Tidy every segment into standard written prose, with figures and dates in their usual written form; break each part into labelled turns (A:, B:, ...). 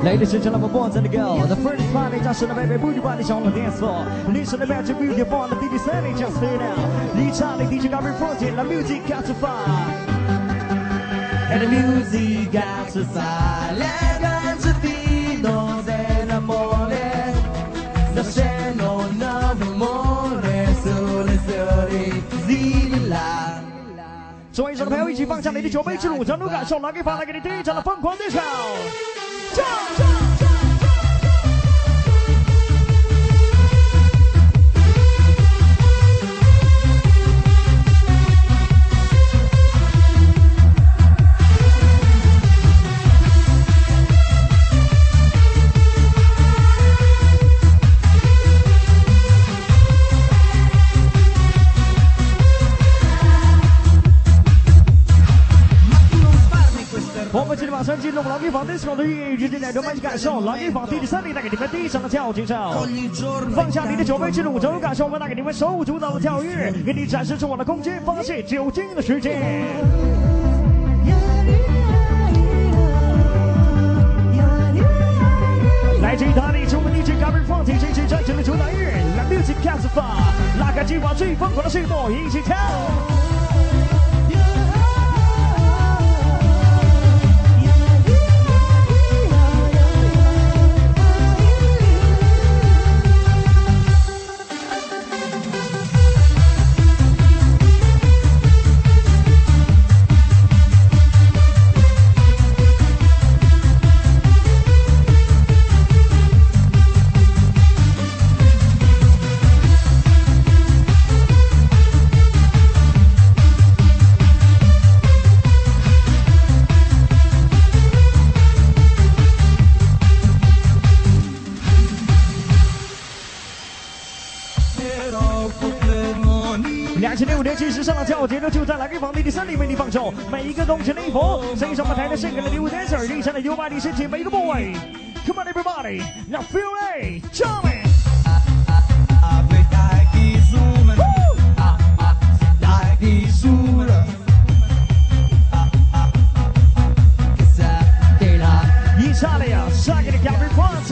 A: Ladies and gentlemen, boys and girls, the first party just in the baby booty party on the dance floor. Listen to the magic music on the DJ Sunny just stay now. DJ got reported, the music got to fire. And the music got to fire. La danza fino dell'amore. Sta scendo l'amore sulle storie di là。所以，说的朋友一起放下你的酒杯之路，整路感受，拿给发来给你第一场的疯狂对手。我们今天马上进入老地方 disco 的音乐节点，慢慢感受老地方第三里带给你们第一场的跳节奏。放下你的酒杯之路，走入感受，我们带给你们手舞足蹈的跳跃，给你展示出我的空间，发泄酒精的世界。来自意大利中文 DJ Gabby Fonte 这支战争的主打音乐 ，La Music Casafa， 拉开计划最疯狂的速度，一起跳。2005年最时尚的跳舞节奏就在蓝根房地的森林为你放送，每一个动情的衣服，身上我们台的性感的礼物 dancer， 厉害的优巴你身体每一个部位。Come on everybody, now feel it, jump it. Italia, second to Gabby Fonte.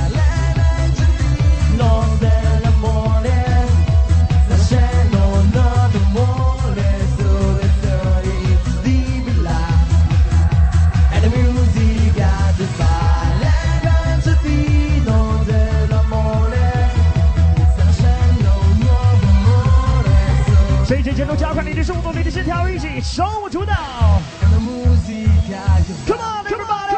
A: 这节节奏加快你的速度，你的心跳，一起手舞足蹈。Come on, everybody！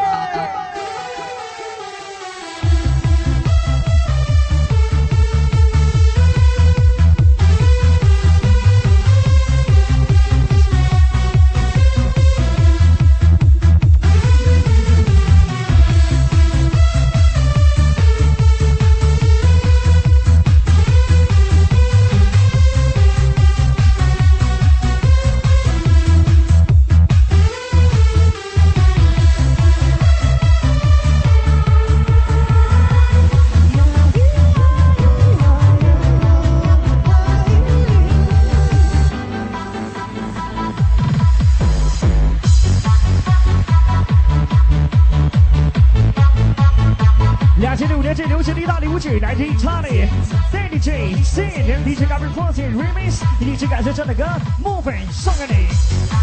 A: 2006年最流行的意大利舞曲来自意大利 DJ Sin DJ Gabby Fonte Remix， 一起感受这的歌 Moving 送给你。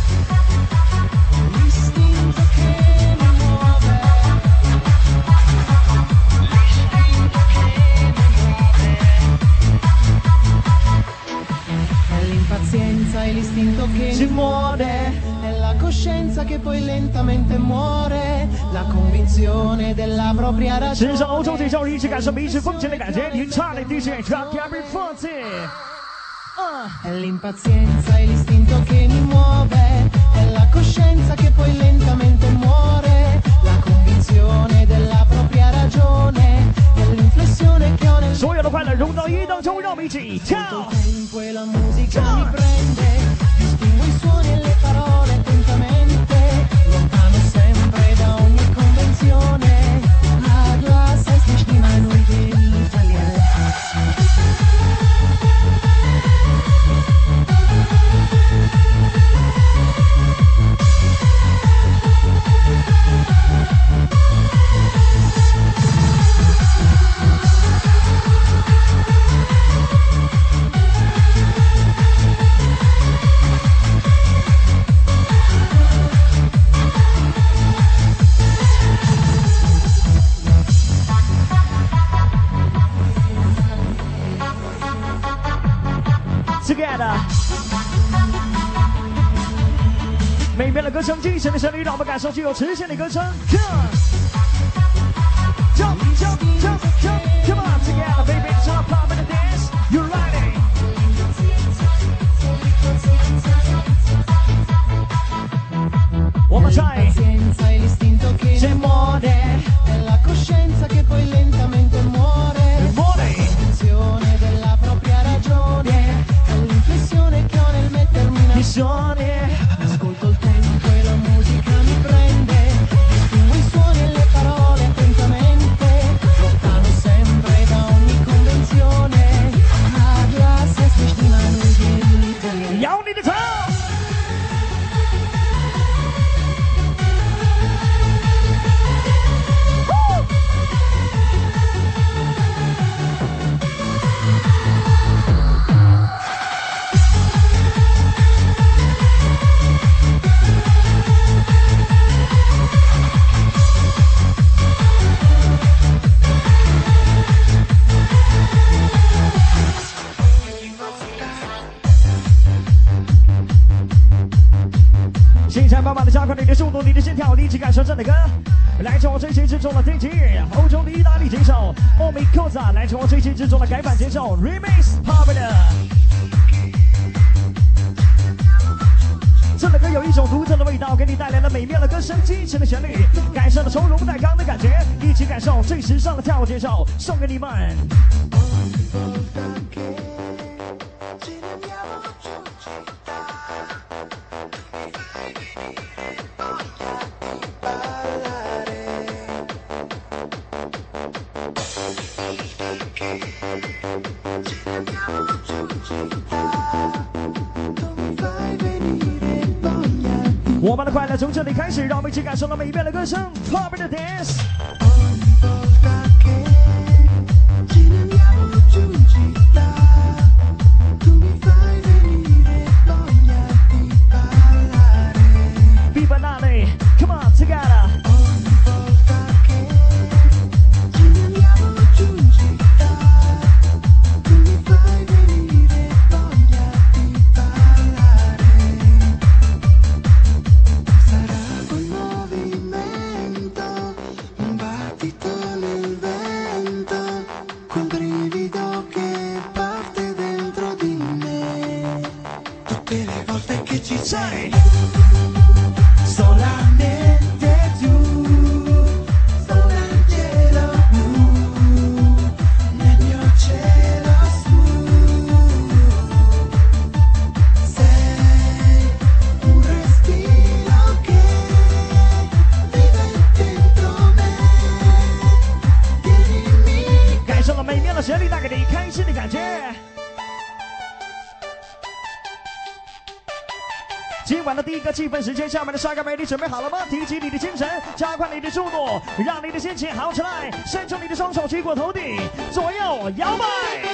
B: L'impazienza è l'istinto che
A: si muore,
B: è la coscienza che poi lentamente muore, la convinzione della propria ragione。
A: 时尚欧洲最照一起感受迷之风情的感觉，你差的 DJ Gabby Fonte。
B: È l'impazienza è l'istinto che mi muove, è la coscienza che poi lentamente muore, la convinzione della propria ragione, è l'inflessione che ho nel
A: 所有的快乐融到一当中，让我们一起跳。
B: tempo e la musica mi prende, distingo i suoni e le parole attentamente, lontano sempre da ogni convenzione, a glass heißt nicht immer nur Italien.
A: 歌声，激情的旋律，让我们感受具有磁性的歌声。Jump, jump, jump, jump, come on together, baby, jump up and dance. You ready? 我们在
B: senza l'istinto che
A: se muore
B: è la coscienza che poi lentamente muore l'estinzione della propria ragione è l'inflessione che ho nel mettermi in azione ascolto il tempo e la musica mi prende distingo i suoni e le parole attentamente lontano sempre da ogni convenzione a glasses nicht in meine Liebe
A: Y'all need to talk.心山慢慢的加快你的速度，你的心跳，你一起感受这的歌。来自我最新之中的 DJ， 欧洲的意大利节奏 Omi Koza， 来自我最新之中的改版节奏 Remix Popular。这的歌有一种独特的味道，给你带来了美妙的歌声，激情的旋律，感受了从容带刚的感觉，一起感受最时尚的跳舞节奏，送给你们。我们的快乐从这里开始，让我们一起感受到美妙的歌声 ，Popular Dance。Viva Nale, come on together。旋律带给你开心的感觉。今晚的第一个气氛时间，下面的帅哥美女准备好了吗？提起你的精神，加快你的速度，让你的心情好起来。伸出你的双手，举过头顶，左右摇摆。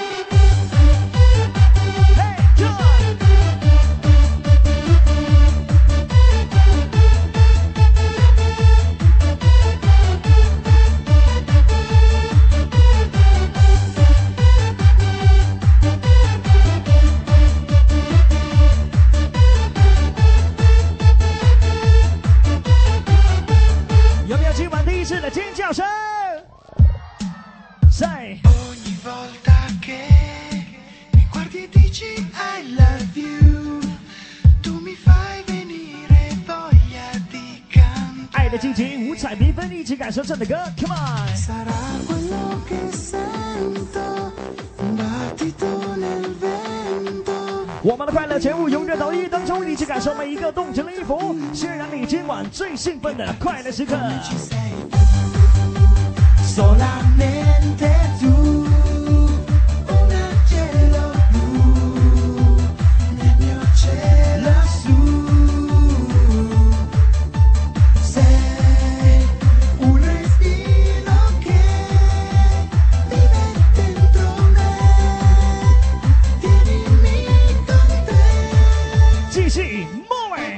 B: Ogni volta che mi guardi e dici I love you, tu mi fai venire voglia di cantare.
A: 爱的激情，五彩缤纷，一起感受这的歌 ，Come on。
B: Sarà quello che sento, un battito nel vento.
A: 我们的快乐节目永远到一当中，一起感受每一个动情的音符，渲染你今晚最兴奋的快乐时刻。
B: Solamente tu, un angelo blu, nel mio cielo su. Sei un respiro che vive dentro me, tienimi con te.
A: 继续 more。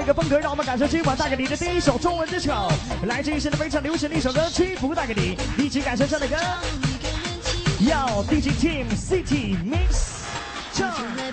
A: 个风格，让我们感受今晚带给你的第一首中文之首，来自于现在非常流行的一首歌《屈服》，带给你，一起感受这样的歌。要 DJ Team City Mix 唱。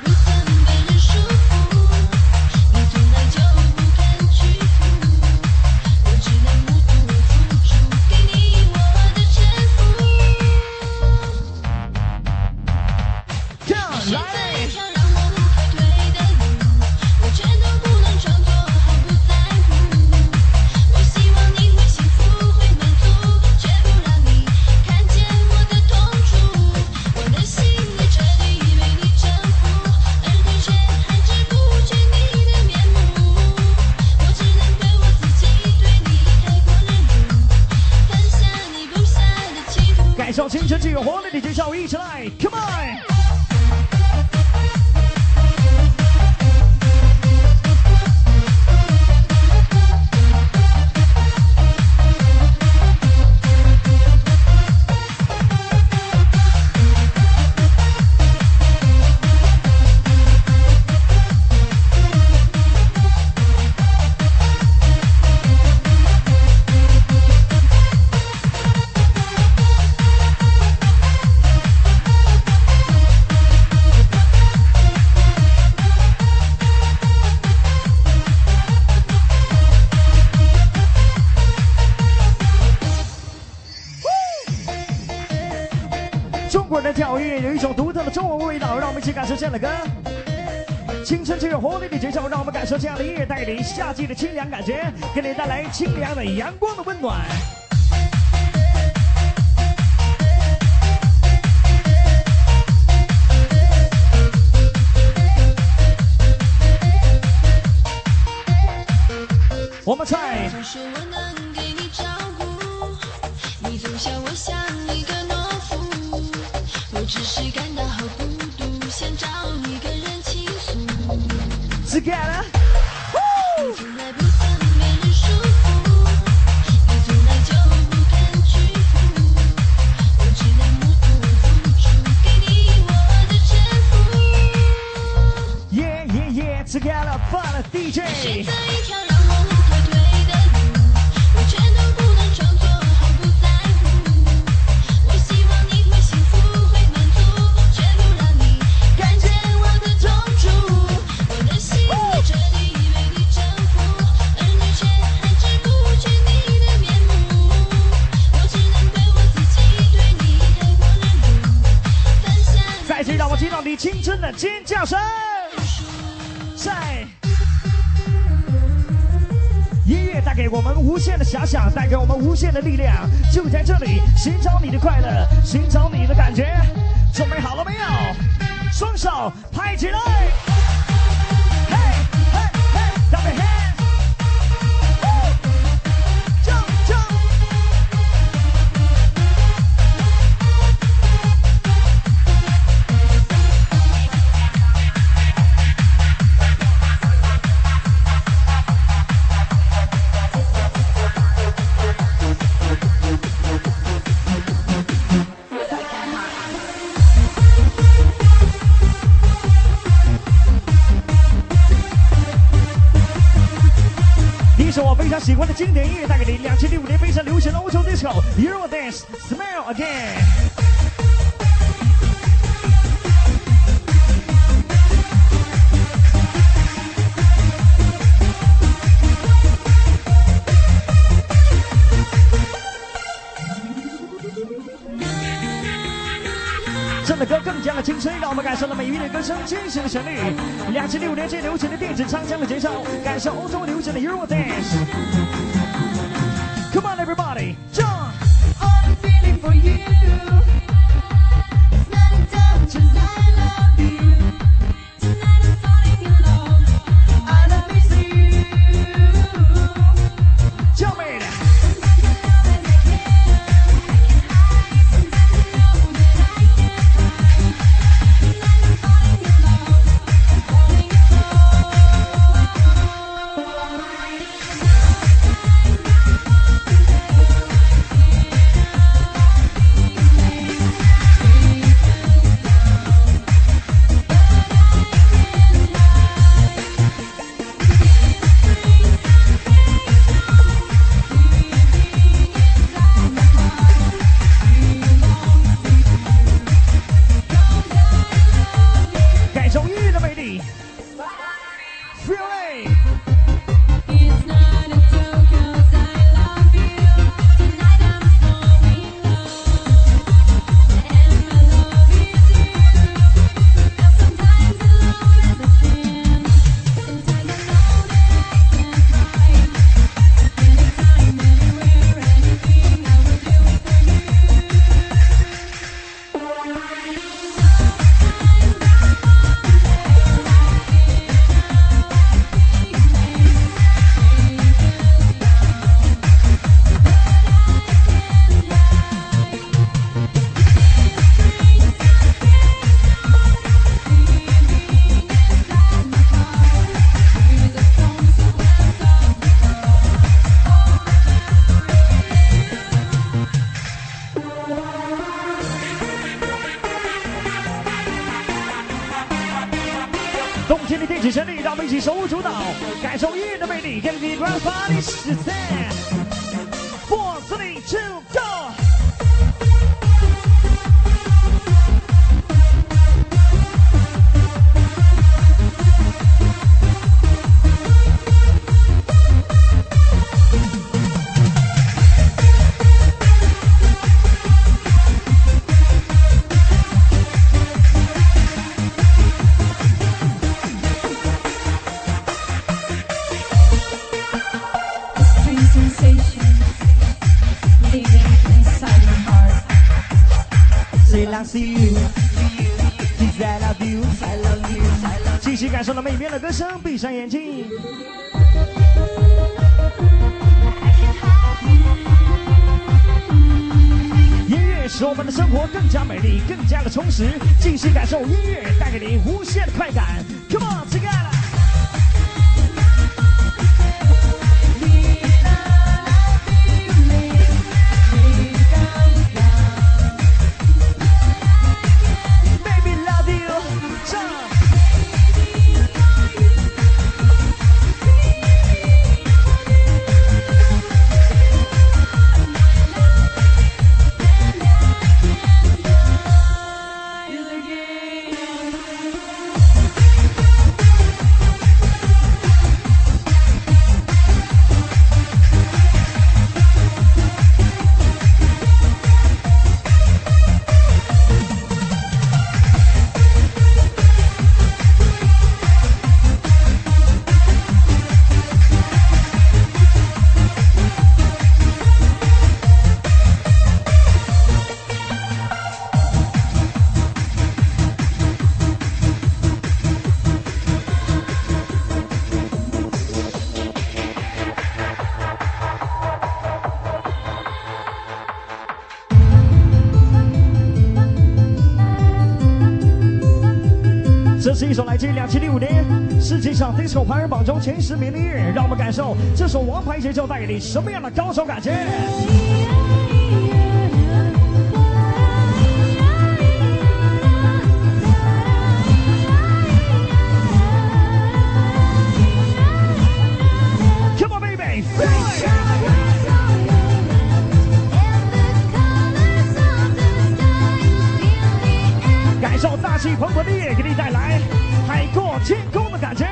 A: 让青春具有活力的节奏一起来 ，Come on！ 中国人的跳跃有一种独特的中文味道，让我们一起感受这样的歌。青春具有活力的节奏，让我们感受这样的音乐带给你夏季的清凉感觉，给你带来清凉的阳光的温暖。我们在。只是感到好孤独，想找一个人倾诉。Together， 你从来不曾被人束缚，你从来就不肯屈服，我只能默默付出，给你我的全部。Yeah yeah yeah together fun DJ。选择一条让我无可退的路，我全都不能装作毫不在乎。我希望你会幸福。让我听到你青春的尖叫声，在音乐带给我们无限的遐想，带给我们无限的力量，就在这里寻找你的快乐，寻找你的感觉。准备好了没有？双手拍起来！嘿嘿嘿，大背嘿！是我非常喜欢的经典音乐，带给你2005年非常流行的欧洲 disco Eurodance Smile Again。这的歌更加的青春，让我们感受到美丽的歌声、惊喜的旋律。2006年最流行的电子唱腔的节奏，感受欧洲流行的 Eurodance。Come on, everybody, jump! I'm feeling for you. It's not enough, just I love you. Tonight I'm falling in love. I love you. Jump it! 主导，感受音乐的魅力，给你 Grand Party 时间。4、3、2、go。继续感受到美妙的歌声，闭上眼睛。音乐使我们的生活更加美丽，更加的充实。继续感受音乐带给您无限的快感。Come on, together！这是一首来自2005年世界上 disco 排行榜中前10名的音乐，让我们感受这首王牌节奏带给你什么样的高手感觉。Come on, baby! 感受大气磅礴的夜，给你带来海阔天空的感觉。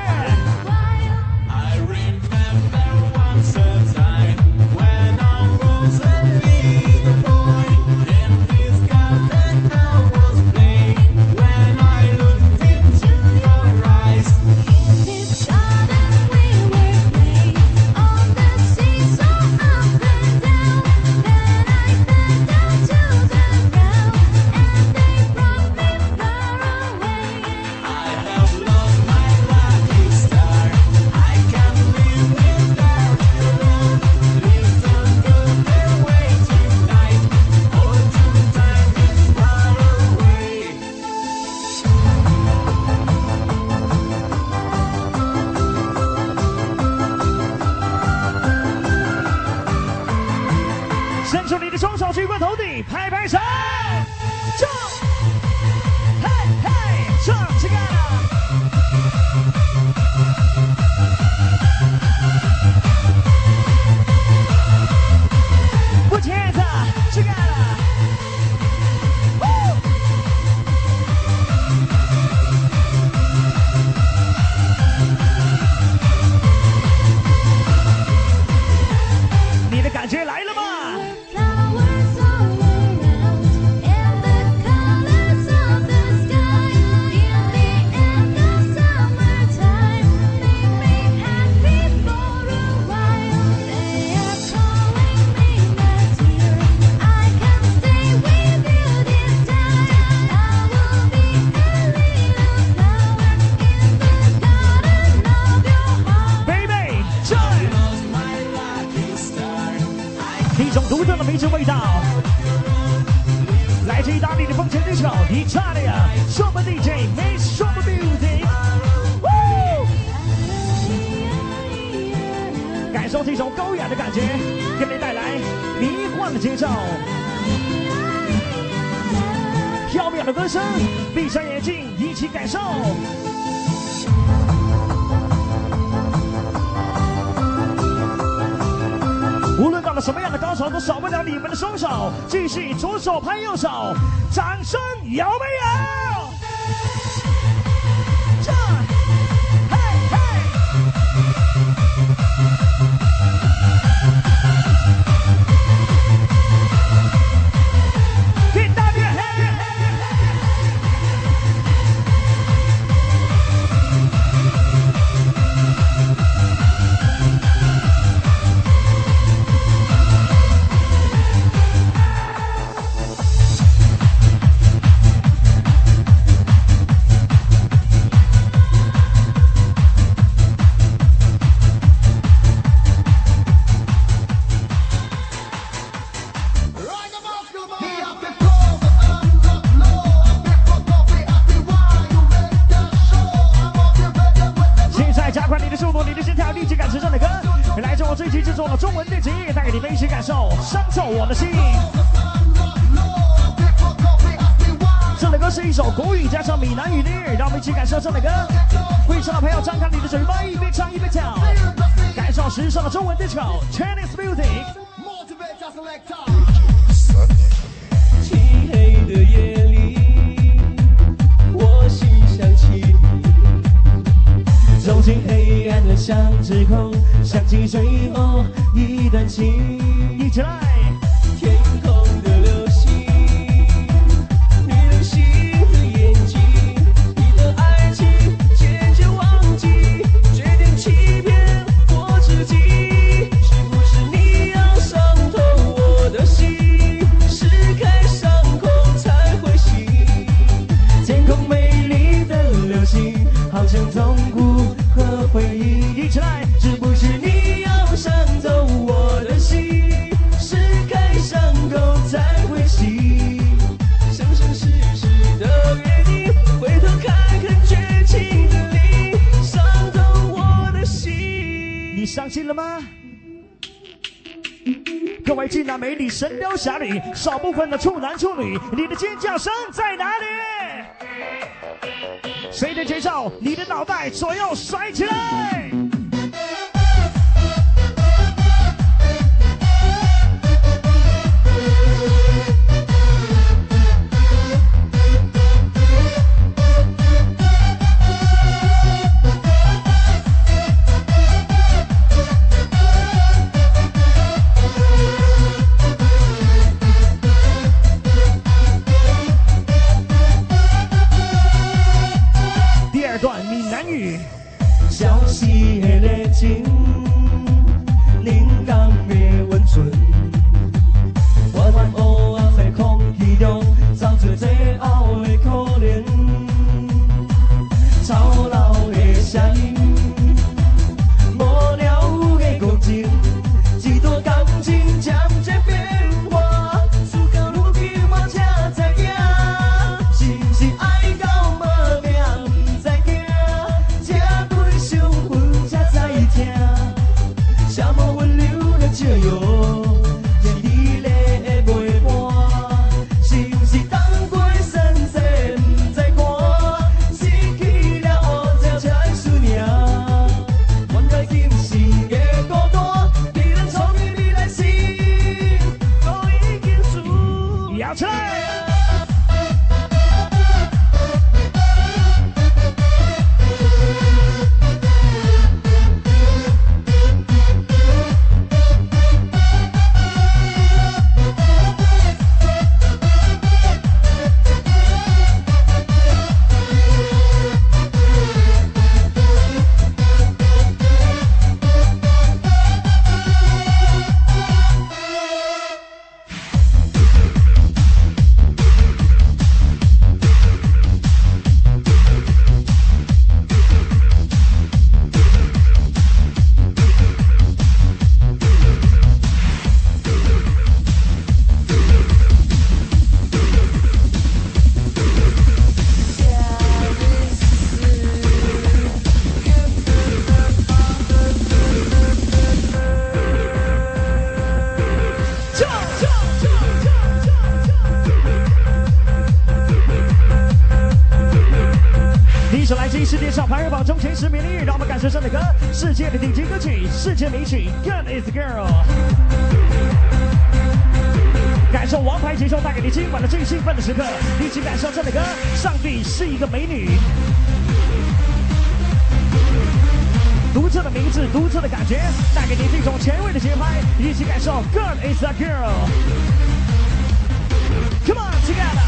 A: 伸出你的双手，举过头顶，拍拍手，唱，嘿嘿，唱起来！不接着，起来了！你的感觉来了吗？独特的美食味道，来自意大利的风情 disco Italia Super DJ Make Super Music， 感受这种高雅的感觉，给你带来迷幻的节奏，飘渺的歌声，闭上眼睛一起感受。 什么样的高潮都少不了你们的双手，继续左手拍右手，掌声有没有？这，嘿嘿。中文电子音乐带给你们一起感受，伤透我的心。这首歌是一首国语加上闽南语的音乐，让我们一起感受这首歌。会唱的朋友张开你的嘴巴，一边唱一边跳，感受时尚的中文 disco Chinese music。
B: 漆黑的夜里，我心想起你，走进黑暗的巷子口，想起最后一段情。
A: 一起来！
B: 天空的流星，你流星的眼睛，你的爱情渐渐忘记，决定欺骗我自己。是不是你要伤透我的心，撕开伤口才会醒？天空美丽的流星，好像痛苦和回忆。
A: 一起来！
B: 是不是你要伤透我的心，撕开伤口才会醒？生生世世的约定，回头看看绝情的你，伤透我的心。
A: 你伤心了吗？各位俊男美女、神雕侠侣，少部分的处男处女，你的尖叫声在哪里？随着节奏，你的脑袋左右甩起来！
B: 消失的热情，凝冻的温存，弯弯乌暗的空气中，走出最后的可怜。吵闹的声音，无聊的剧情，一段感情渐渐变化，事到如今我才知影，是不是爱到无命不知惊？伤痕才知听，什么温柔的笑容，让你泪的袂干。是不是等过深切不知寒，失去了后才思念。原来今世的孤单，比咱创的未来时，都已经输。
A: 摇起来！第一首来自世界上排行榜中前10名的音乐，让我们感受这首歌世界的顶级歌曲，世界名曲 God is a Girl。感受王牌节奏带给你今晚的最兴奋的时刻，一起感受这首歌。上帝是一个美女，独特的名字，独特的感觉，带给你这种前卫的节拍，一起感受 God is a Girl。Come on together。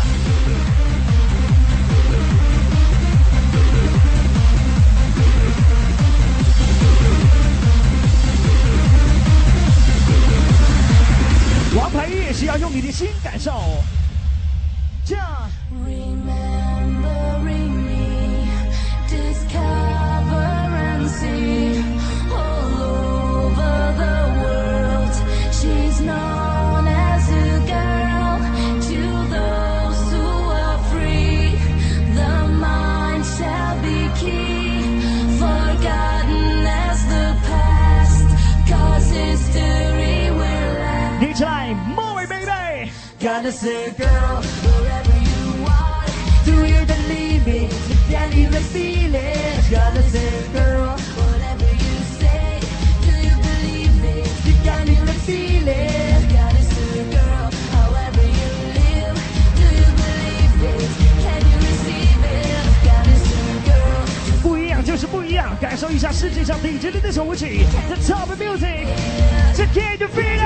A: 王牌音乐是要用你的心感受。这样。
B: Remembering me, discover and see all over the world. She's known as a girl to those who are free. The mind shall be key, forgotten as the past, 'cause history will last.
A: 一起来 Moe baby
B: Gotta say girl, wherever you are, do you believe it? Can you feel it? Gotta say girl, whatever you say, do you believe it? Can you feel it? Gotta say girl, however you live, do you believe it? Can you receive it? Gotta say girl,
A: 不一样就是不一样，感受一下世界上顶级的那首舞曲 The Top of Music， 这 Can you feel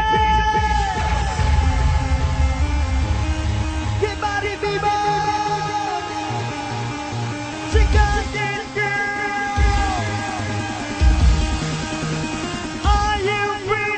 A: it？Get body people， 这个 Dance Girl，Are you free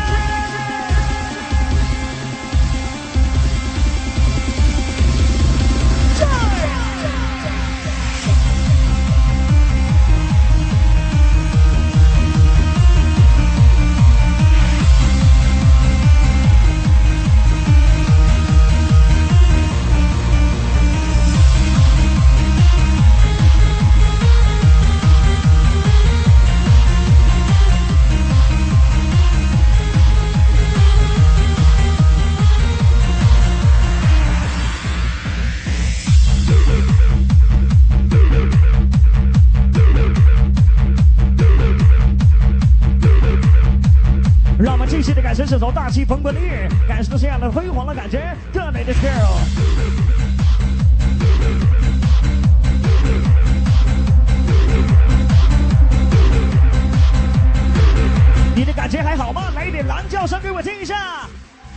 A: tonight？让我们继续的感受这首大气蓬勃的音乐，感受这样的辉煌的感觉。God is a Girl。你的感觉还好吗？来一点狼叫声给我听一下。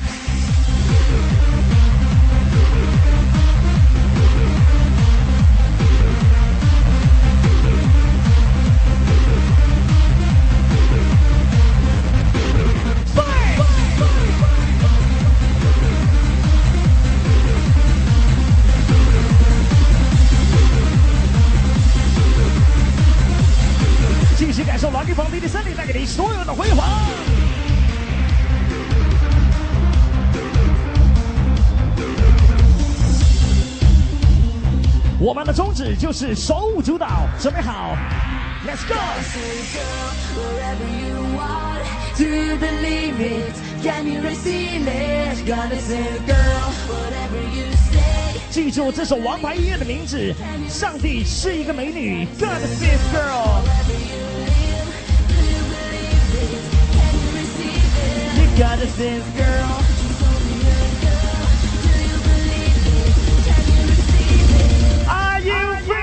A: 继续感受老地方的森林带给你所有的辉煌。我们的宗旨就是手舞足蹈，准备好 ，Let's go！
B: Wherever you are, do you believe it? Can you receive it? Gotta say, girl, whatever you say.
A: 记住这首王牌音乐的名字，上帝是一个美女 ，God is a Girl。
B: You gotta say, girl.
A: Are you ready?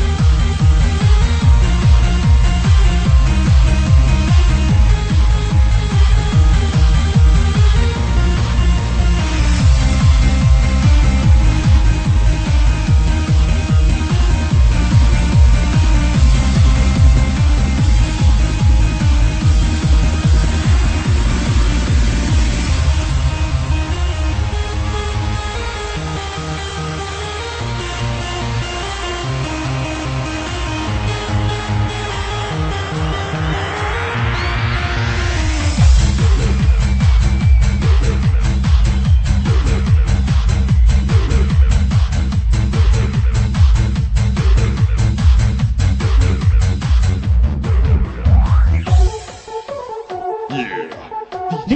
B: 「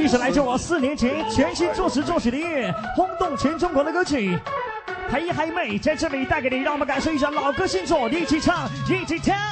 A: 是来自我4年前全新作词作曲的音乐，轰动全中国的歌曲。陪嗨妹在这里带给你，让我们感受一下老歌新作，一起唱，一起跳。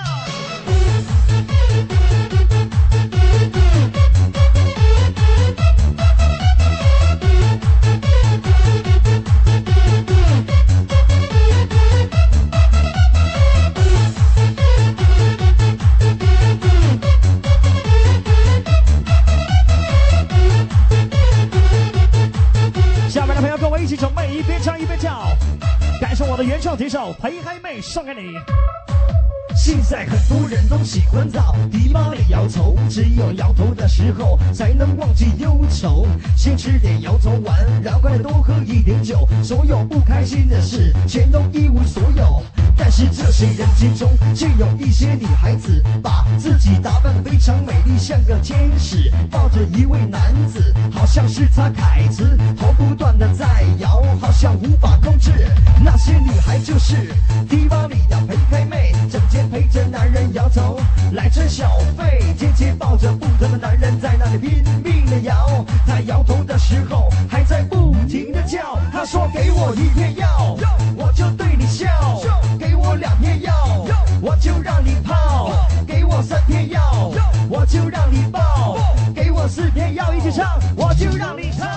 A: 下面的朋友跟我一起准备，一边唱一边跳，感受我的原创提手，陪嗨妹送给你。
C: 现在很多人都喜欢到迪吧里摇头，只有摇头的时候才能忘记忧愁。先吃点摇头丸，然后再多喝一点酒，所有不开心的事全都一无所有。但是这些人之中，却有一些女孩子把自己打扮非常美丽，像个天使，抱着一位男子，好像是他凯子，头不断的在摇，好像无法控制。那些女孩就是迪吧里的陪嗨妹，整天陪着男人摇头来赚小费，天天抱着不同的男人在那里拼命的摇。他摇头的时候还在不停的叫，他说给我1片药，我就对你笑，给我2片药，我就让你泡，给我3片药，我就让你抱，给我4片药，一起唱，我就让你套。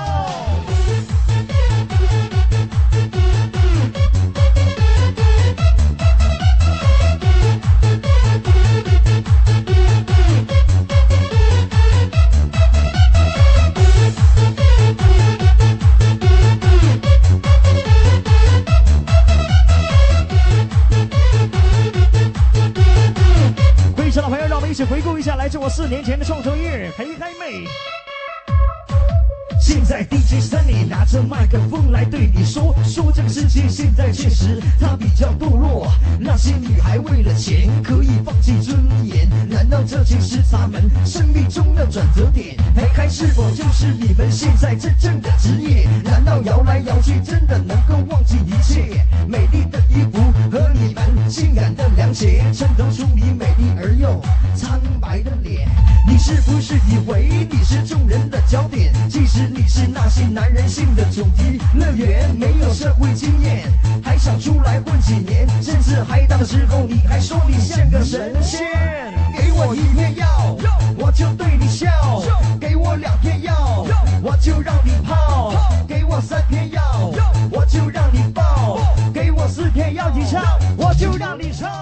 A: 会场的朋友，让我们一起回顾一下来自我4年前的创作音乐《陪嗨妹》。
C: 现在 DJ Sunny 拿着麦克风来对你说，说这个世界现在确实它比较堕落，那些女孩为了钱可以放弃尊严，难道这就是她们生命中的转折点？陪嗨是否就是你们现在真正的职业？难道摇来摇去真的能够忘记一切？美丽的衣服和你们性感的凉鞋，衬托出你美丽而又苍白的脸。你是不是以为你是众人的焦点？其实你是那些男人性的主题乐园，没有社会经验，还想出来混几年，甚至嗨到的时候你还说你像个神仙。给我1片药，我就对你笑，给我2片药，我就让你泡，给我3片药，我就让你抱，给我4片药，一唱，我就让你唱。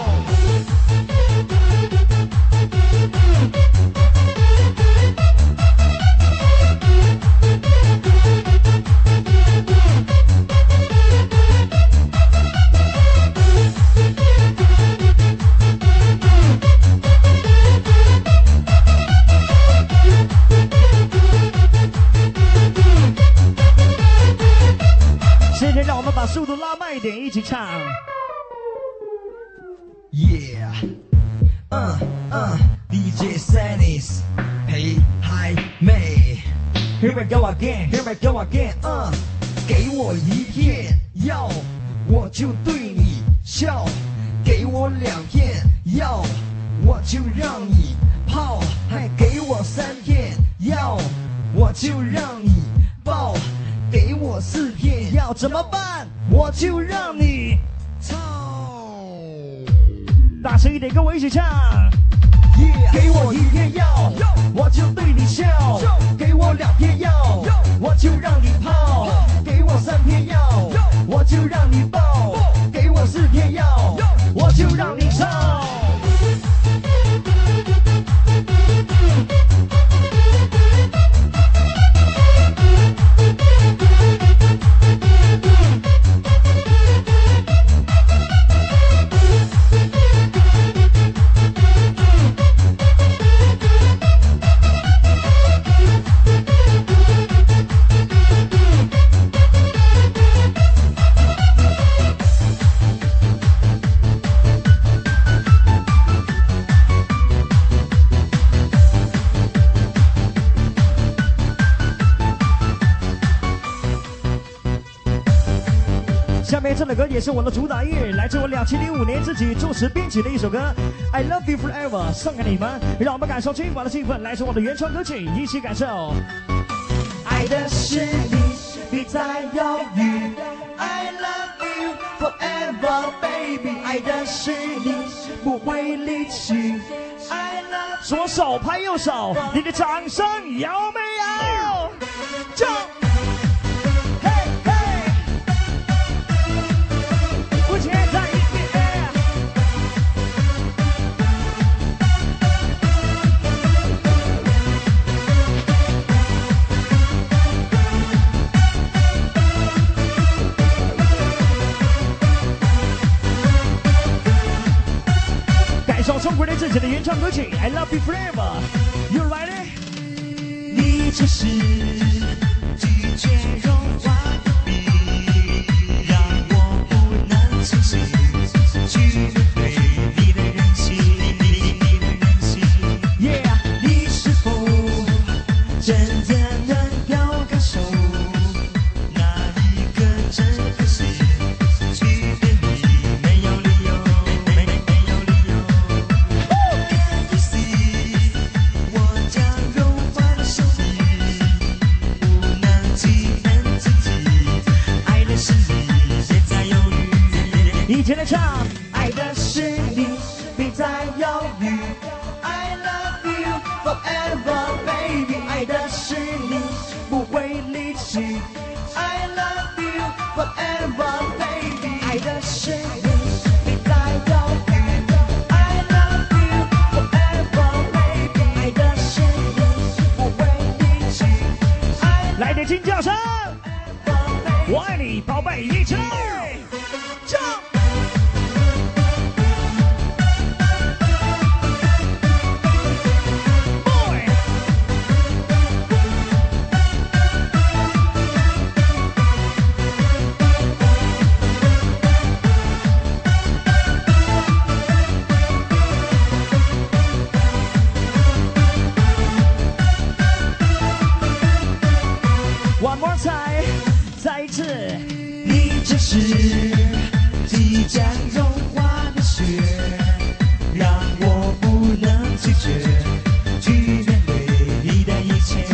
A: 现在让我们把速度拉慢一点，一起唱。
C: Yeah, DJ Sunny's 陪嗨妹 Here we go again, here we go again, 给我1片药，我就对你笑，给我2片药，我就让你泡，还给我3片药，我就让你抱，给我4片药，怎么办？我就让你操。
A: 大声一点，跟我一起唱。
C: 给我1片药，我就对你笑，给我2片药，我就让你泡，给我3片药，我就让你抱，给我4片药，我就让你唱。
A: 天这首歌也是我的主打音乐，来自我2005年自己作词编曲的一首歌《I Love You Forever》，送给你们，让我们感受今晚的气氛，来自我的原创歌曲，一起感受。
C: 爱的是你，别再犹豫。I love you forever, baby。爱的是你，不会离去。I love。
A: 左手拍右手，你的掌声有没有？就。中国人自己的原创歌曲 I Love You Forever You ready?
C: 你就是拒绝融化的笔，让我不能清醒，去面对你的任性，你的任性。Yeah， 你是否真的能够感受那一个真的心？去对你没有理由，没有理由。
A: 一起来唱，
C: 爱的是你，别再犹豫。I love you forever, baby。爱的是你，不会离去。I love you forever, baby。爱的是你，别再犹豫。I love you forever, baby。爱的是你，不会离去。
A: 来点尖叫声！我爱你，宝贝，一起来唱。One more time， 再一次。
C: 你就是即将融化的雪，让我不能拒绝，去面对你的一切。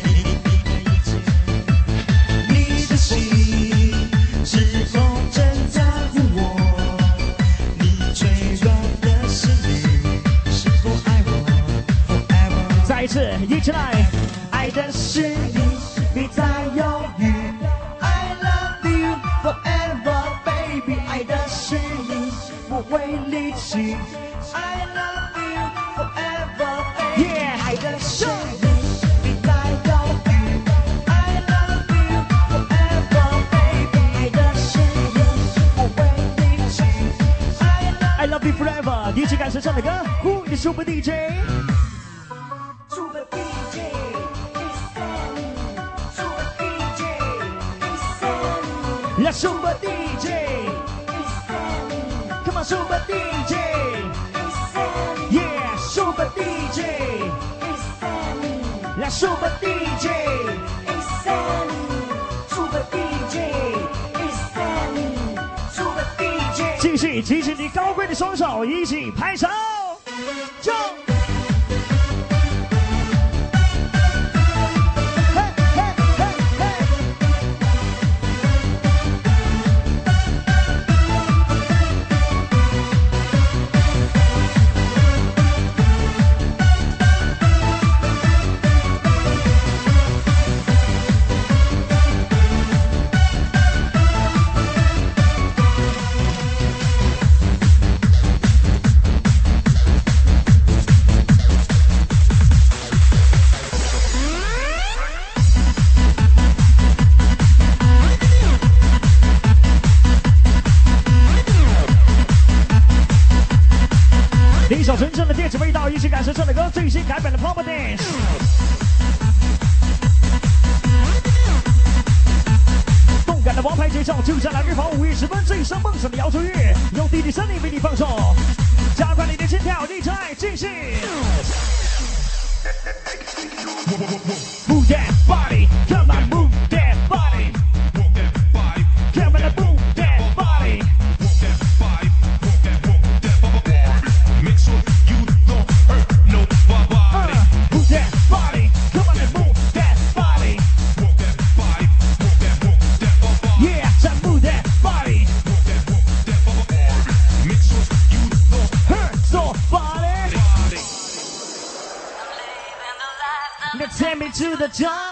C: 你的心是否真在乎我？你脆弱的心灵是否爱我 ？Forever。
A: 再一次，一起来。
C: 爱的是你，别再犹豫。I love you forever, baby。爱的是你，不会离去。I love you forever, baby。
A: Yeah，
C: 爱的是你，别再犹豫。I love you forever, baby。爱的是你，不会离去。
A: I love you forever， 一起感受唱的歌，呼你 Super DJ。Super
C: DJ。La Super DJ，Come on Super DJ，Yeah Super DJ，La Super DJ，Super DJ，Super DJ。
A: 继续举起你高贵的双手，一起拍手，就。一首纯正的电子味道，一起感受唱的歌，最新改版的 Pop Dance。动感的王牌节奏，就在来日跑5月10分最上梦想的摇头乐，用弟弟声音为你放送，加快你的心跳，立起来，继续。Move that body, come on, move that body, come on, move that body. Now take me to the top.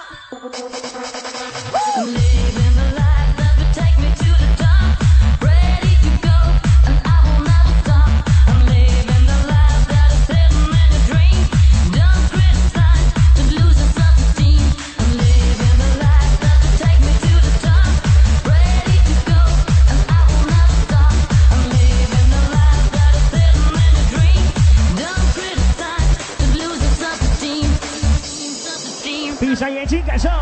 D: I'm living the life that will take me to the top. Ready to go, and I will never stop. I'm living the life that is hidden in a dream. Don't criticize, don't lose your self-esteem. I'm living the life that will take me to the top. Ready to go, and I will never stop. I'm living the life that is hidden in a dream. Don't criticize, don't lose your self-esteem. Self-esteem.
A: 闭上眼睛，感受。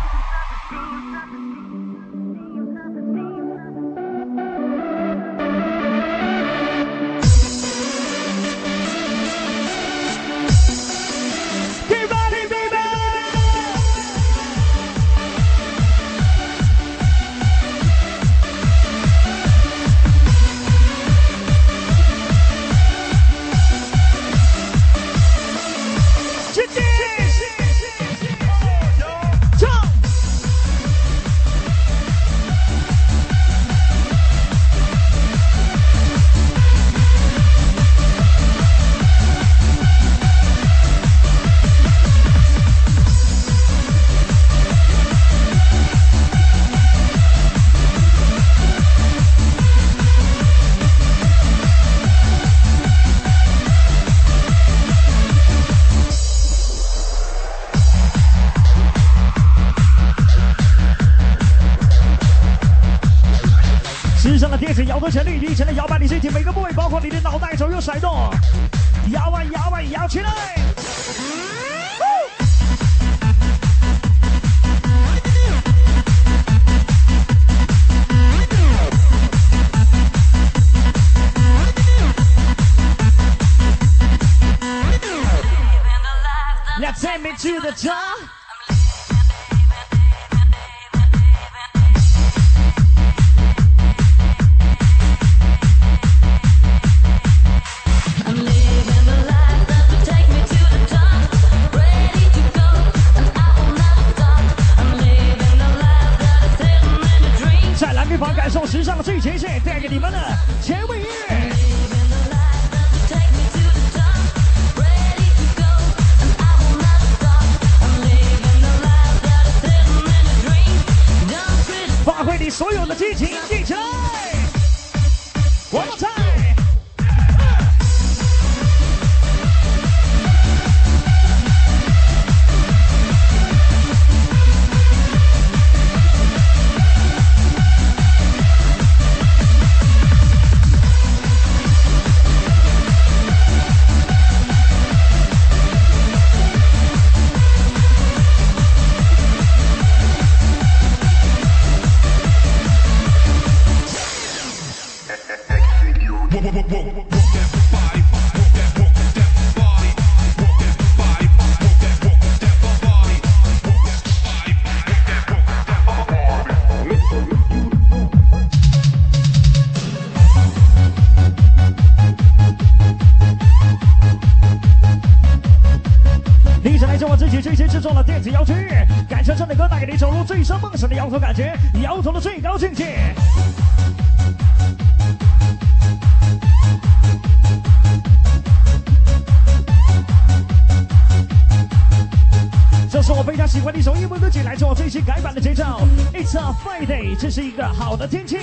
A: 时尚的贴纸摇头旋律，力前的摇摆你身体每个部位，包括你的脑袋、手右甩动，摇啊摇啊摇起来！Now take me to the top.
D: I'm living the life that will take me to the top. Ready to go, and I will never stop. I'm living the life that is hidden in a dream.
A: 在蓝地方感受时尚的最前线，带给你们的前卫音乐。
D: Living the life that will take me to the top. Ready to go, and I will never stop. I'm living the life that is hidden in a dream. Don't criticize.
A: 发挥你所有的激情，一起来！One more time。你是来自我自己最新制作的电子摇滚乐，感受这的歌带给你走入最深梦想的摇头感觉，摇头的最高境界。这是我非常喜欢的一首英文歌曲，来自我最新改版的节奏。It's a Friday， 这是一个好的天气。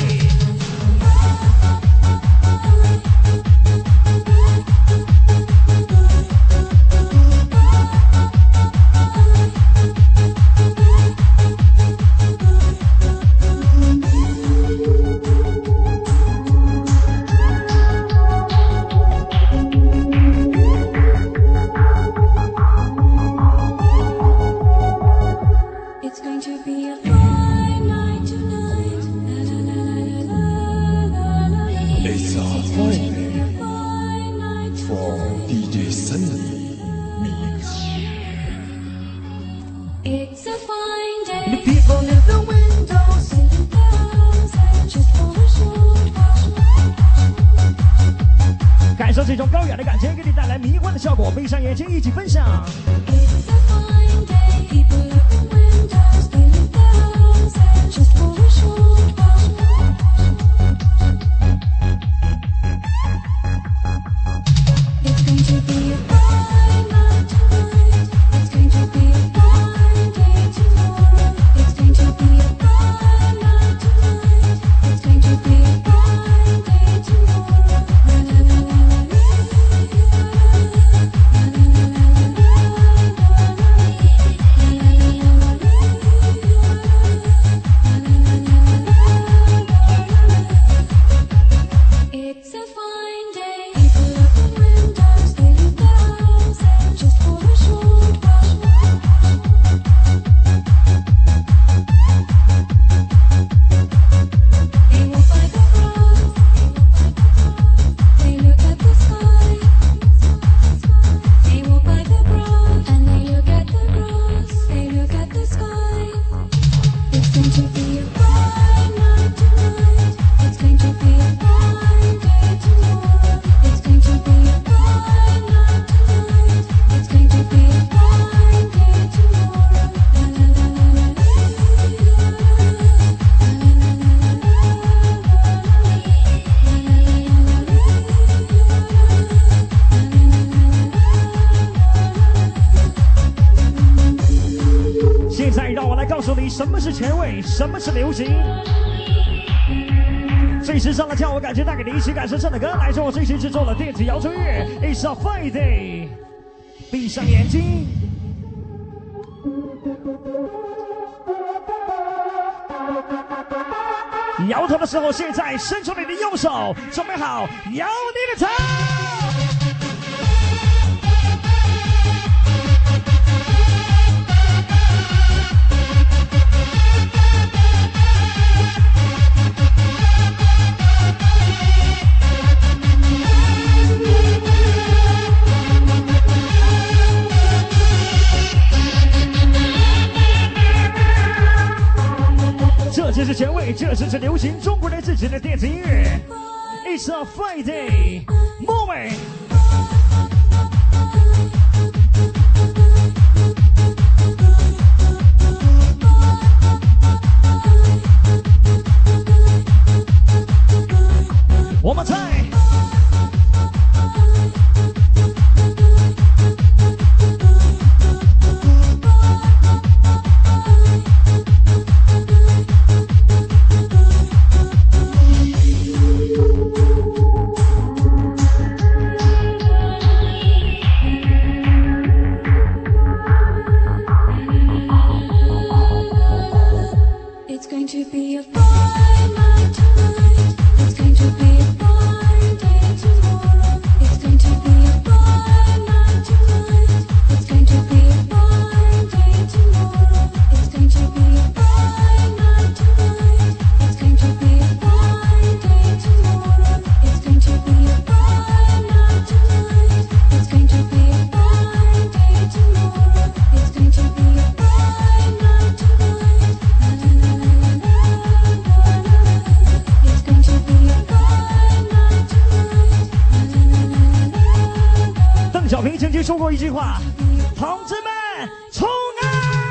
D: It's going to be a fine night tonight.
E: It's a Friday
D: Fine night
E: for DJ Sunny Mix.
D: It's a fine
B: The
D: day.
B: people in the windows singing bells, just for a short while.
A: 感受这种高雅的感觉，给你带来迷幻的效果。闭上眼睛，一起分享。
D: It's a fine day. People at the windows singing bells, just for a short while. It's going to be a fine night tonight. It's going to be a
A: 来告诉你什么是前卫，什么是流行。最时尚的跳舞感觉带给你一起感受唱的歌，来自我最新制作的电子摇滚乐 ，It's a Friday。闭上眼睛。摇头的时候，现在伸出你的右手，准备好摇你的头。这就是前卫，这就是流行中国人自己的电子音乐。It's a Friday moment。我们猜。
D: It's going to be a fine night tonight. It's going to be a fine day tomorrow. It's going to be a fine night tonight. It's going to be a fine day tomorrow. It's going to be a fine night tonight. It's going to be a fine day tomorrow. It's going to be a fine night tonight. It's going to be a fine day tomorrow. It's going to be a fine night tonight. It's going to be a fine night tonight.
A: 邓小平曾经说过一句话：“同志们，冲啊！”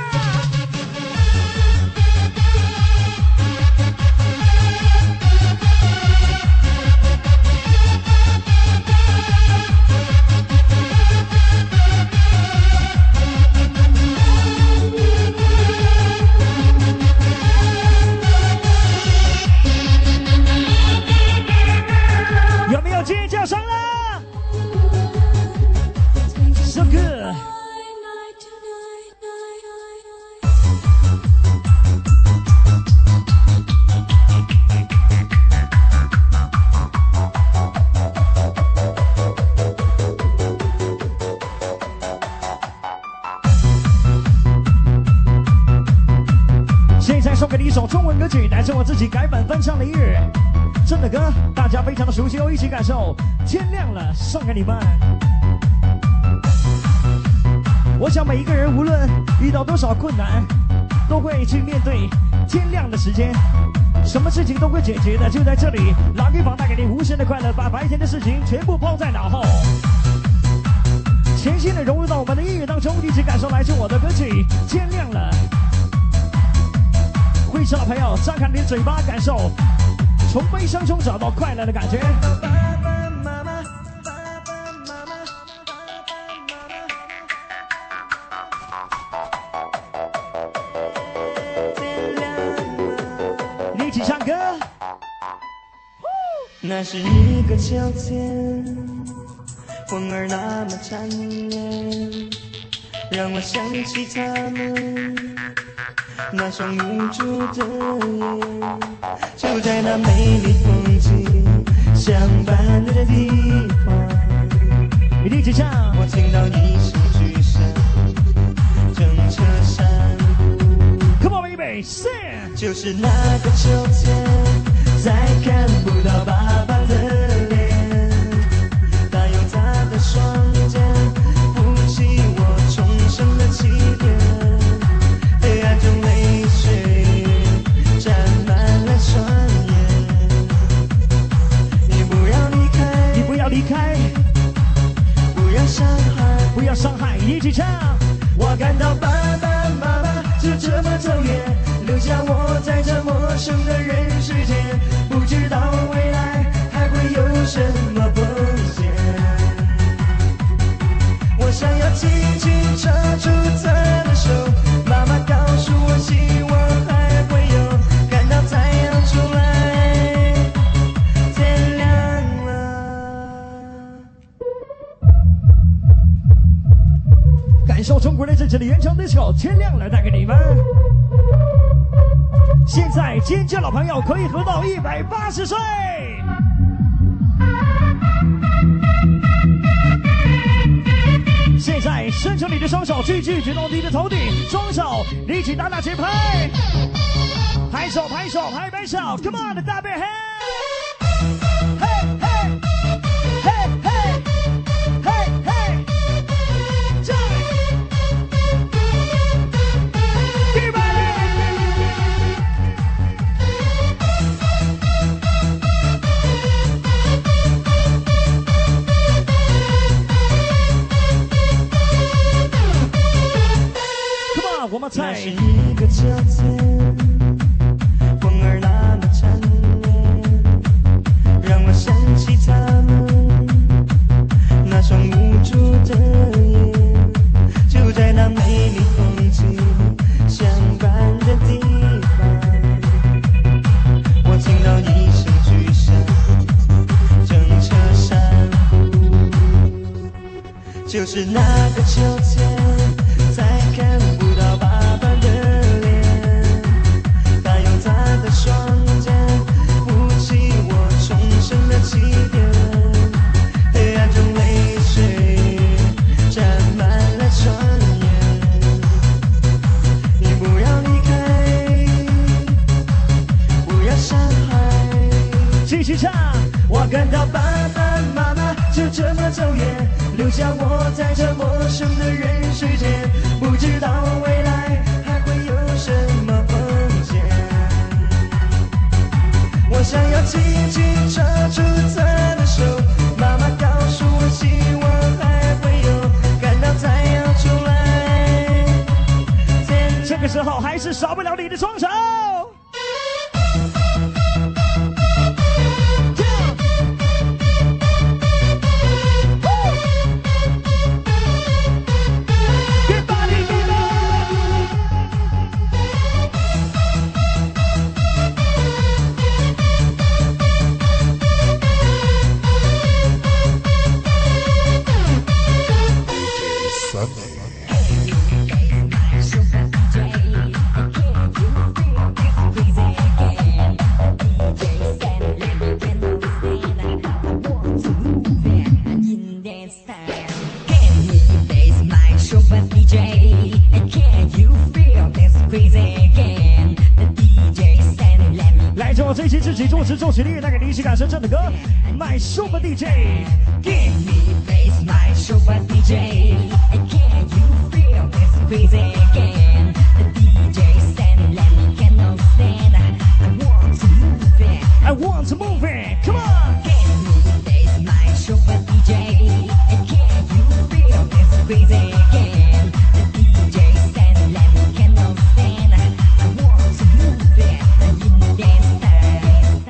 A: 有没有尖叫声了 ？So good。现在送给你一首中文歌曲，来自我自己改版翻唱的音乐。真的歌，大家非常的熟悉哦，一起感受。天亮了，送给你们。我想每一个人无论遇到多少困难，都会去面对天亮的时间，什么事情都会解决的。就在这里，拉给房带给你无限的快乐，把白天的事情全部抛在脑后，全心的融入到我们的音乐当中，一起感受来自我的歌曲《天亮了》。会唱的朋友，张开你的嘴巴，感受从悲伤中找到快乐的感觉。一起唱歌。
C: 那是一个秋天，风儿那么缠绵，让我想起他们那双无助的眼，就在那美丽风景相伴的地方。
A: 一起唱。
C: 我听到一声巨响，正车闪过。
A: Come on, baby, sing。
C: 就是那个秋天，再看不到爸爸的脸，他用他的双肩扶起我重生的起点，黑暗中泪水沾满了双眼。你不要离开，
A: 你不要离开，
C: 不要伤害，
A: 不要伤害，一起唱。
C: 我感到爸爸妈妈就这么走远，留下我在这陌生的人世间，不知道未来还会有什么风险。我想要紧紧抓住她的手，妈妈告诉我幸
A: 感受中国人真正的原创 disco， 天亮了带给你们。现在尖叫老朋友可以活到180岁。现在伸出你的双手，举举到你的头顶，双手一起打打节拍，拍手拍手拍拍手 ，Come on， 大背嘿，嘿嘿嘿嘿嘿嘿，这我们
C: 那是一个秋天，风儿那么缠绵，让我想起他们那双无助的眼，就在那美丽风景相伴的地方，我听到一声巨响，震彻山谷，就是那个秋天，再看不到爸爸的脸，他用他的双肩扶起我重生的起点，黑暗中泪水沾满了双眼，你不要离开，不要伤害，
A: 继续唱。
C: 我看到爸爸妈妈就这么走远，留下我在这陌生的人世间，不知道未来还会有什么风险。我想要紧紧抓住她的手，妈妈告诉我希望还会有，看到太阳出来。
A: 这个时候还是少不了你的双手。来自我这一期自己作词作曲的，带给你一起感受这的歌，My Super DJ。Give me bass, my super DJ. Can you feel this crazy again? The DJ said, let me get no stand. I want to move it. Come on. Give me bass, my super DJ. Can you feel this crazy again? The DJ said, let me get no stand. I want to move it. You dance style.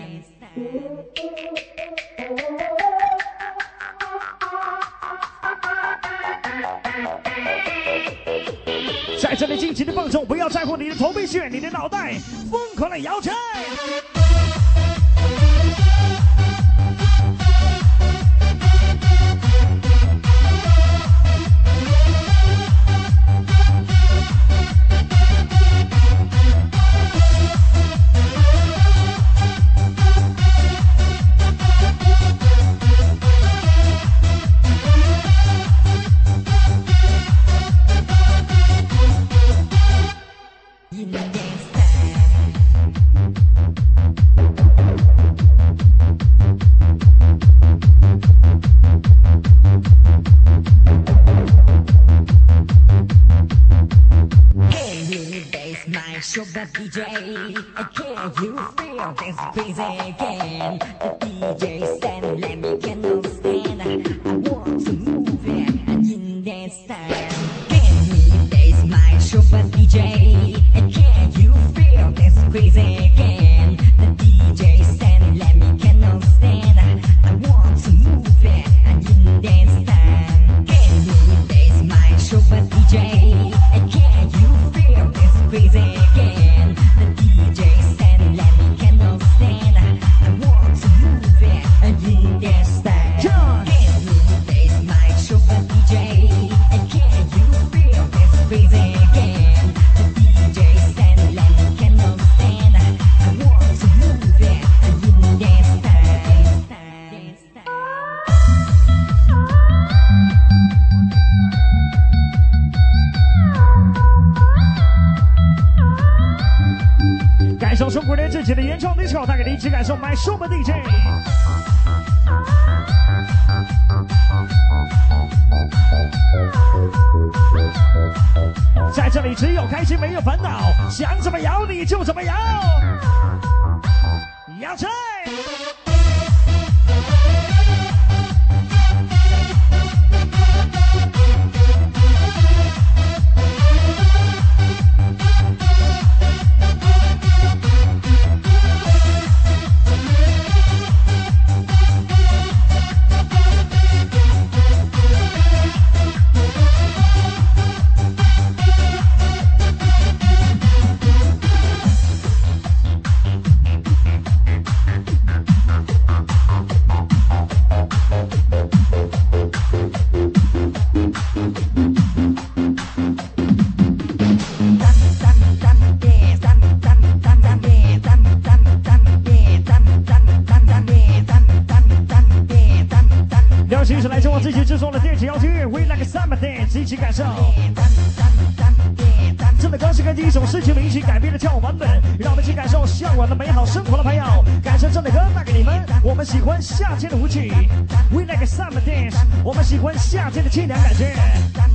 A: 在这里尽情的放纵，不要在乎你的头皮屑，你的脑袋，疯狂的摇起来。Super DJ, can you feel this crazy again? The DJ said, let me get no stand. I want to move it in that style. Give me bass, my super DJ. Can you feel this crazy again? The DJ said, let me get no stand. I want to move it in that style. Give me bass, my super DJ. Can you feel this crazy again? The DJ said, let me get no stand. I want to move it in that style. Give me bass, my super DJ. Can you 中国人自己的原创 disco， 带给你一起感受 My Super DJ。在这里只有开心没有烦恼，想怎么摇你就怎么摇，摇起来！继续来自我自己制作的电子摇滚乐 We Like Summer Dance， 一起感受。真的刚是跟第一首事情的一起改编的跳舞版本，让我们一起感受向往的美好生活的朋友，感受这类歌带给你们。我们喜欢夏天的舞曲 We Like Summer Dance， 我们喜欢夏天的清凉感觉。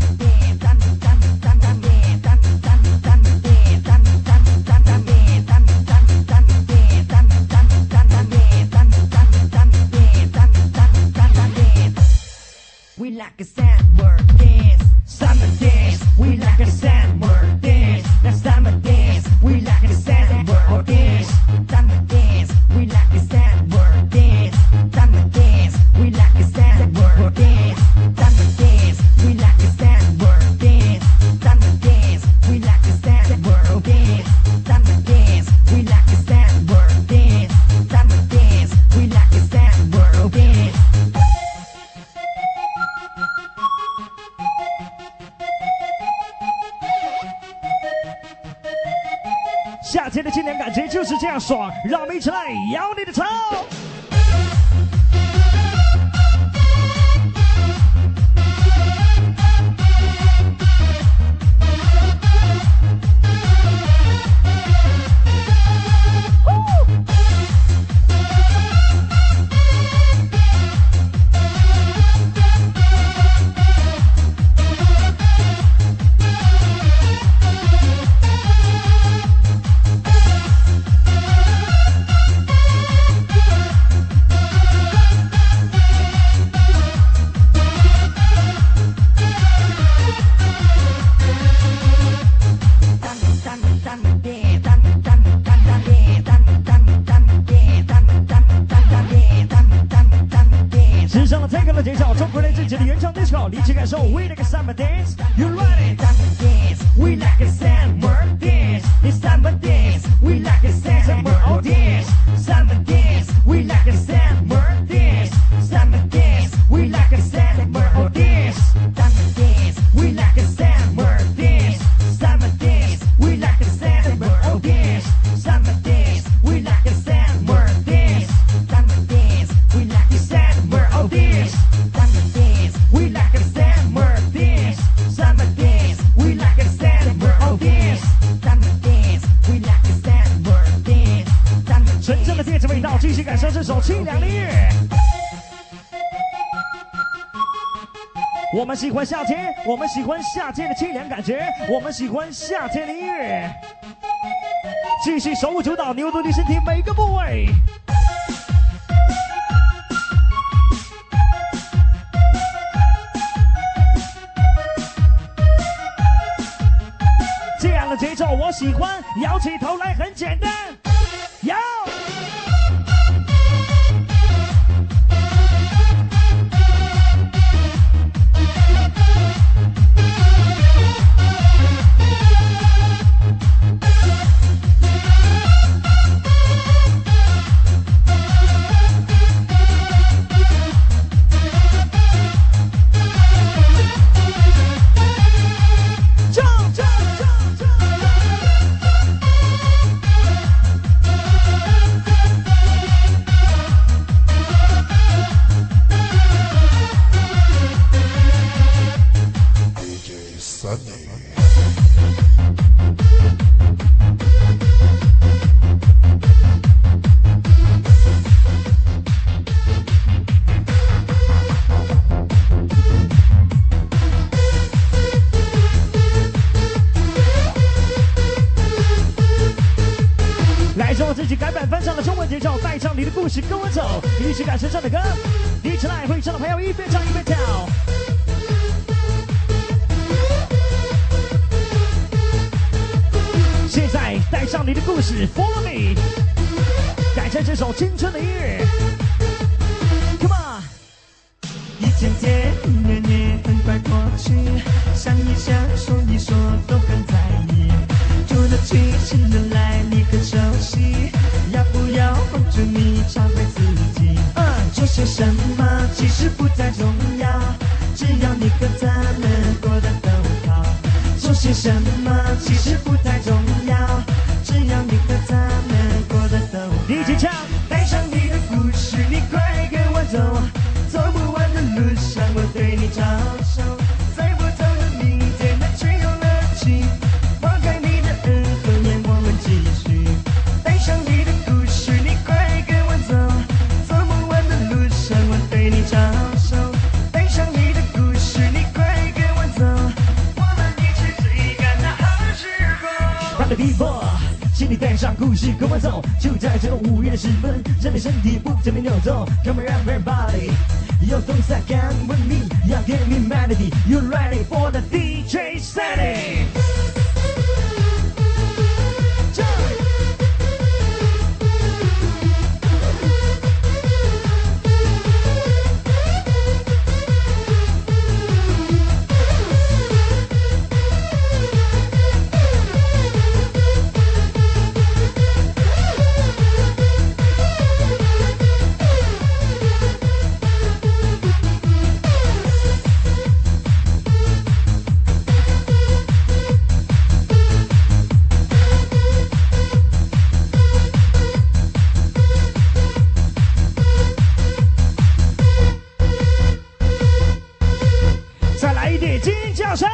B: We like a summer dance, summer dance. We like a summer dance, the summer dance. We like a summer dance, summer dance. We like a summer dance, summer dance. We like a summer dance, summer dance. We like a summer dance, summer dance. We like a summer dance, summer dance. We like a summer dance, summer dance. We like a summer dance.
A: 夏天的清凉感觉就是这样爽，让我们一起来摇你的头。时尚的 Take 的介绍，中国人自己的原创 disco， 一起感受 We Like a Summer Dance， You ready?
B: Summer dance, we like a summer dance. It's summer dance, we like a summer dance. Summer dance, we like a summer dance. Summer dance, we like a summer dance. Summer dance, we like a summer dance. Summer dance, we like a summer dance. Summer dance, we like a summer dance. Summer dance, we like a summer dance. Summer dance, we like a summer dance. Summer dance, we like a summer dance. Summer dance, we like a summer dance.
A: 纯正的电子味道，继续感受这首清凉的音乐。我们喜欢夏天，我们喜欢夏天的清凉感觉，我们喜欢夏天的音乐。继续手舞足蹈，扭动你身体每个部位。这样的节奏我喜欢，摇起头来很简单，摇。 叫带上你的故事跟我走，一起感受这的歌，一起来会唱的朋友一边唱一边跳。现在带上你的故事 ，Follow me， 改成这首青春的音乐 ，Come on。
B: 一天天，一年年，很快过去，想一想，说一说，都很在意。住得去，吃得来，你很熟悉，要不要帮助你找回自己？做些什么其实不太重要，只要你和他们过得都好。做些什么其实不太重要，只要你和他们过得都好。
A: 一起唱，
B: 带上你的故事，你快跟我走，走不完的路上我对你招手，猜不透的明天，那却有了情。抛开你的恩和怨，我们继续。带上你的故事，你快跟我走，走不完的路上我对你招手。带上你的故事，你快跟我走，我们一起追赶那好时光。
A: 让的 people， 请你带上故事跟我走，就在这个午夜的时分，让你身体不停地扭动。Come on everybody， 有动作感 with me， 要给你 melody，You ready for the DJ setting？ 再来一点尖叫声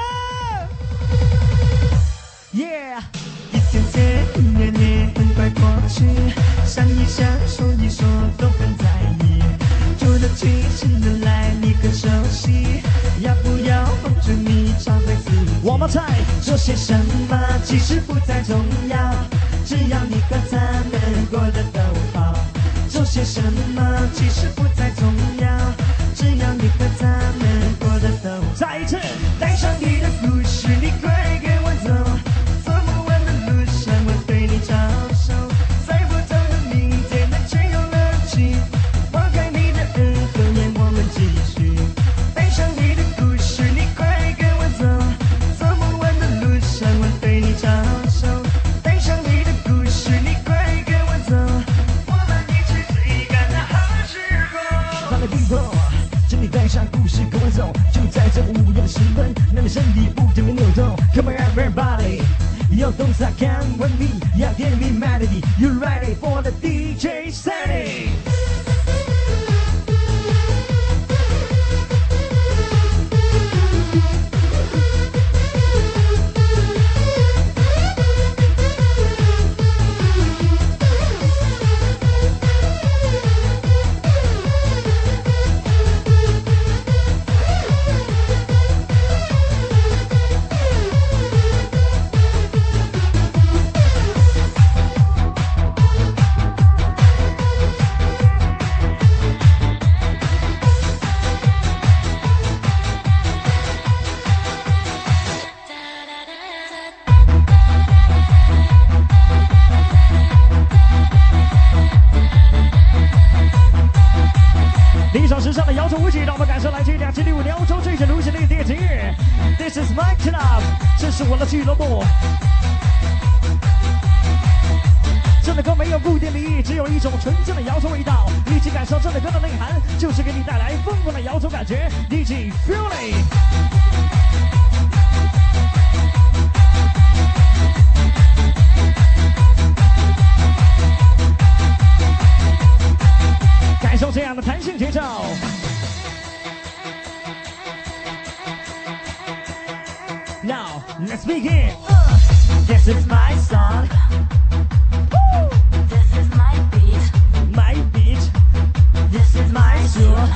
A: ！Yeah！
B: 一天天，一年年，很快过去，想一想，说一说，都很在意。住得去，吃得来，你很熟悉，要不要帮助你找回自己？
A: 我们猜
B: 做些什么其实不太重要，只要你和他们过得都好。做些什么其实不太重要，只要你和他们过得都好。
A: 再一次，
B: 带上你的故事，你快跟我走，走不完的路上我对你招手，猜不透的明天，那却有了情。抛开你的恩和怨，我们继续。带上你的故事，你快跟我走，走不完的路上我对你招手。带上你的故事，你快跟我走，我们一起追赶那好时光。
A: 让的 people， 请你带上故事跟我走，就在这午夜的时分，让你身体不停地扭动。Come on everybody， 有动作感 with me， 要给你 melody，You ready for the DJ setting？ 一首时尚的摇头舞曲，让我们感受来自2005年欧洲最流行的电子乐。This is my club， 这是我的俱乐部。这的歌没有固定的意义，只有一种纯正的摇头味道。一起感受这的歌的内涵，就是给你带来疯狂的摇头感觉。DJ Fury。感受这样的弹性节奏。Now let's begin.
B: This is my song.
D: This is my beat.
A: My beat,
B: This is my tune.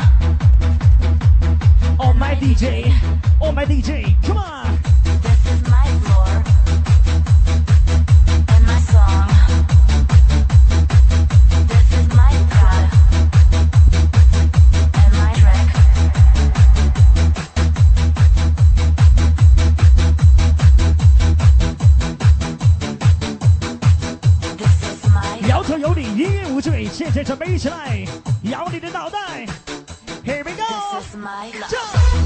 A: oh my DJ, oh my DJ, come on.
D: This is my floor. And my song. This is my
A: 现在准备一起来摇你的脑袋。Here we go， 走。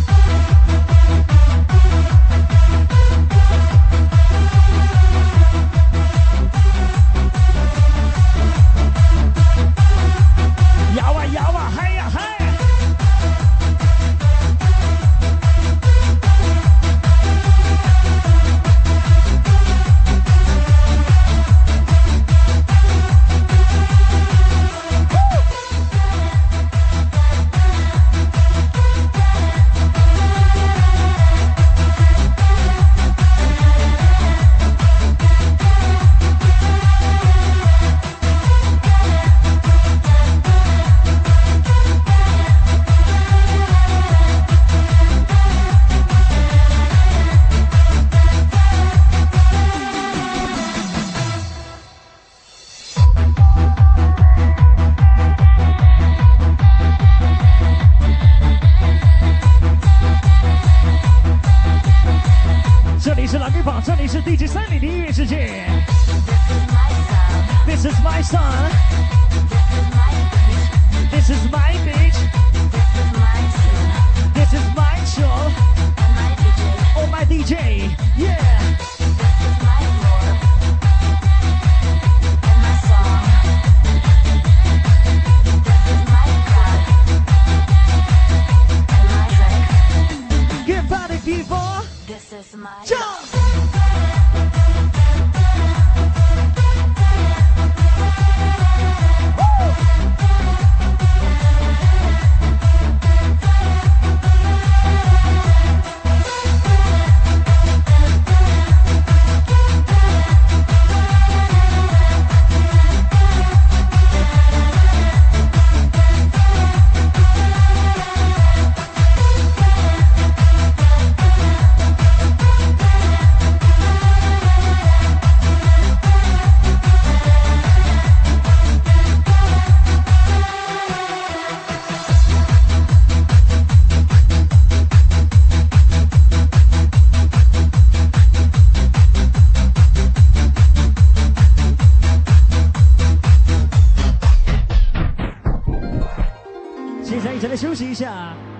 A: 摇啊摇啊，嗨呀嗨！这里是蓝冰坊，这里是 DJ 3里的音乐世界。This is my song. This is my beach. This is my show. Oh my DJ, yeah. Get party people.
D: This is my
A: Jump! 现在一起来休息一下。